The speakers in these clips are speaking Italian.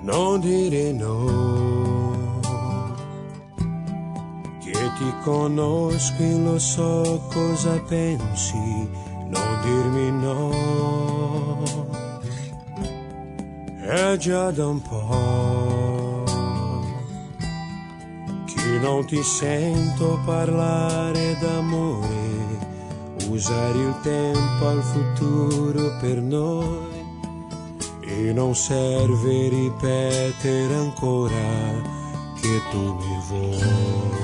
non dire no, che ti conosco e lo so cosa pensi, non dirmi no, è già da un po' che non ti sento parlare d'amore, usare il tempo al futuro per noi. E non serve ripetere ancora che tu mi vuoi.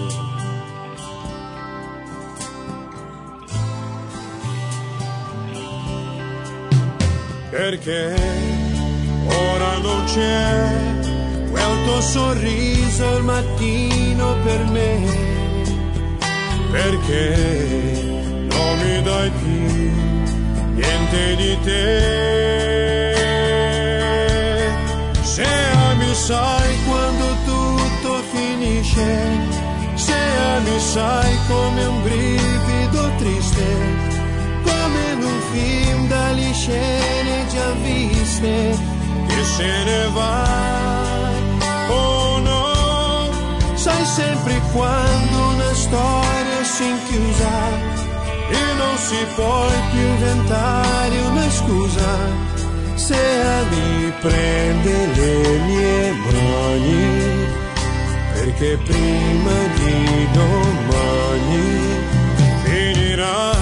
Perché ora non c'è quel tuo sorriso al mattino per me? Perché non mi dai più niente di te? Se ami sai quando tutto finisce, se ami sai come un brivido triste, come in un film dalle scene già viste, che se ne vai, oh no, sai sempre quando una storia si inchiusa e non si può più inventare una scusa. Se ami prende le mie mani, perché prima di domani finirà.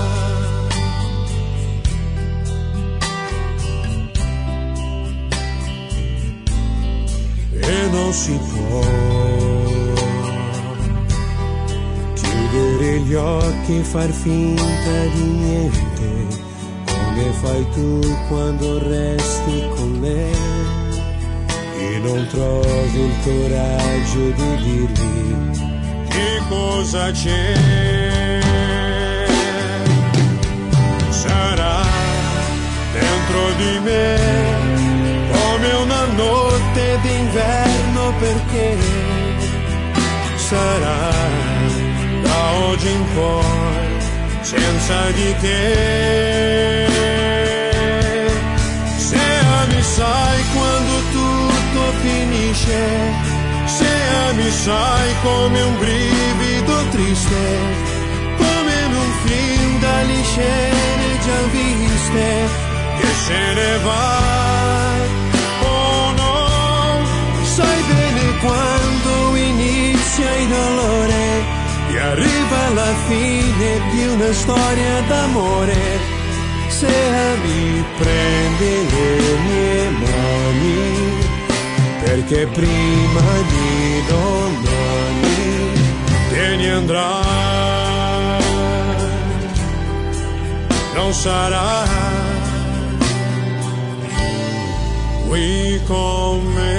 E non si può chiudere gli occhi e far finta di niente, come fai tu quando resti con me e non trovi il coraggio di dirmi che cosa c'è. Sarà dentro di me come una notte d'inverno, perché sarà da oggi in poi senza di te. Se ami sai quando tutto finisce, se ami sai come un brivido triste, come in un film dalle scene già viste, che se ne vai, oh no, sai bene quando inizia il dolore e arriva la fine di una storia d'amore. Se ami prende le mie mani, perché prima di domani te ne andrai, non sarà qui con me.